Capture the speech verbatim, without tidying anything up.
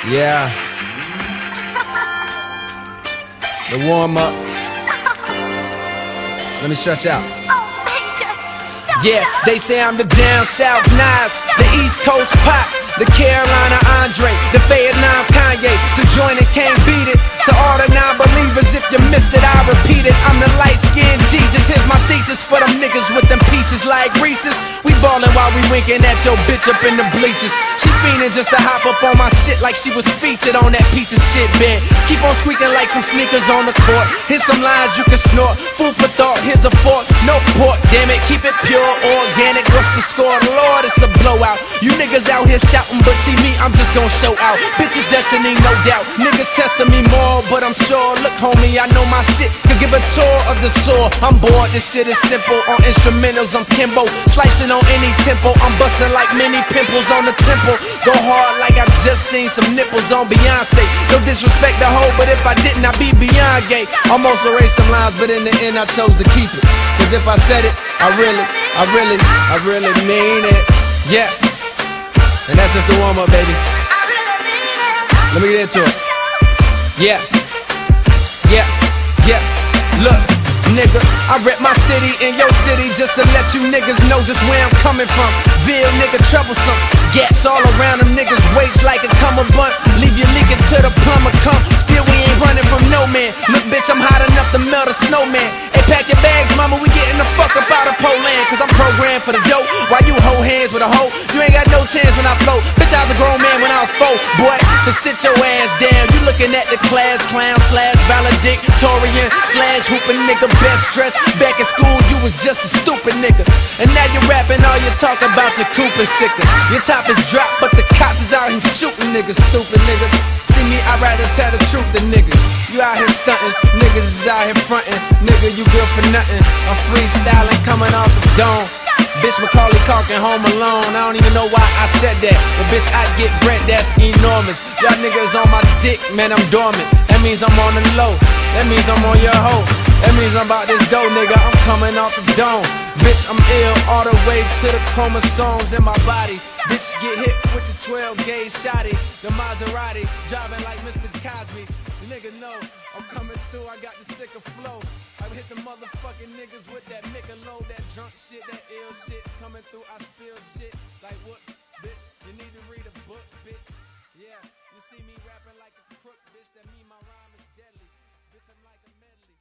Yeah. The warm up. Let me stretch out. Yeah, they say I'm the down south Nas, the East Coast Pop, the Carolina Andre, the Vietnam Kanye. So join it, can't beat it. To all the non-believers, if you missed it, I repeat it. I'm the light-skinned Jesus. Here's my thesis for them niggas with them pieces like Reese's. We ballin' while we winking at your bitch up in the bleachers. She fiendin' just to hop up on my shit like she was featured on that piece of shit bed. Keep on squeaking like some sneakers on the court. Here's some lines you can snort. Food for thought, here's a fork. No pork, damn it, keep it pure, organic. What's the score? Lord, it's a blowout. You niggas out here shouting, but see me, I'm just gon' show out. Bitches destiny, no doubt. Niggas testing me more, but I'm sure. Look, homie, I know my shit could give a tour of the sore. I'm bored, this shit is simple. On instrumentals, I'm Kimbo. Slicing on any tempo. I'm busting like many pimples on the temple. Go hard like I just seen some nipples on Beyonce. No disrespect the hoe, but if I didn't, I'd be beyond gay. Almost erased some lines, but in the end, I chose to keep it. Cause if I said it, I really, I really, I really mean it. Yeah. And that's just the warm up, baby. Let me get into it. Yeah. Yeah. Yeah. Look, nigga, I rep my city in your city just to let you niggas know just where I'm coming from. Ville nigga troublesome. Gats all around them niggas waist like a cummerbund. Leave you leaking till the plumber come. Still we ain't running from no man. Look bitch, I'm hot enough to melt a snowman. Hey, pack your bags, mama, we getting the fuck up out of Poland. Cause I'm programmed for the dope. While you hold hands with a hoe, you ain't got no chance when I float. Bitch, I was a grown man when I was four, boy. So sit your ass down. You looking at the class clown slash valedictorian slash hooping nigga best dressed. Back in school, you was just a stupid nigga. And now you rapping all you talk about your coop is sicker. Your top is dropped, but the cops is out here shooting niggas, stupid nigga. See me, I'd rather tell the truth than niggas. You out here stunting, niggas is out here fronting. Nigga, you good for nothing. I'm freestyling, coming off the dome. Bitch, Macaulay Culkin, Home Alone. I don't even know why I said that, but bitch, I get bread, that's enormous. Y'all niggas on my dick, man, I'm dormant. That means I'm on the low. That means I'm on your hoe. That means I'm about this dough, nigga. I'm coming off the dome. Bitch, I'm ill all the way to the chromosomes in my body. Bitch, get hit with the twelve gauge shotty. The Maserati, driving like Mister Cosby. The nigga know I'm coming through, I got the sicker flow. I hit the motherfucking niggas with that Michelob, that drunk shit, that ill shit. Coming through, I spill shit like whoops, bitch. You need to read a book, bitch. Yeah, you see me rapping like a crook, bitch. That mean my rhyme is deadly. Bitch, I'm like a medley.